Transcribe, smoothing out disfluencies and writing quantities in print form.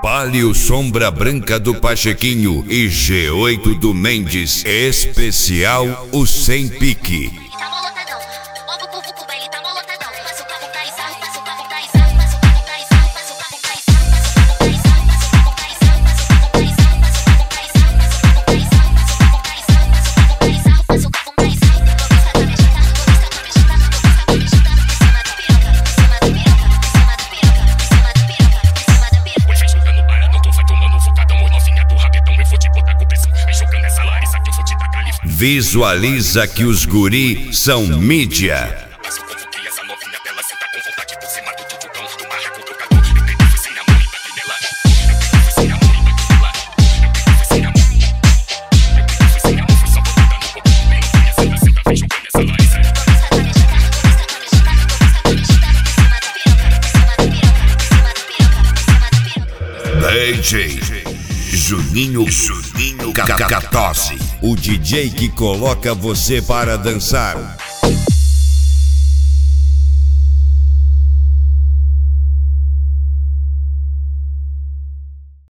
Palio Sombra Branca do Pachequinho e G8 do Mendes. Especial o Sem Pique. Visualiza que os guri são mídia. DJ Juninho Catose, o DJ que coloca você para dançar.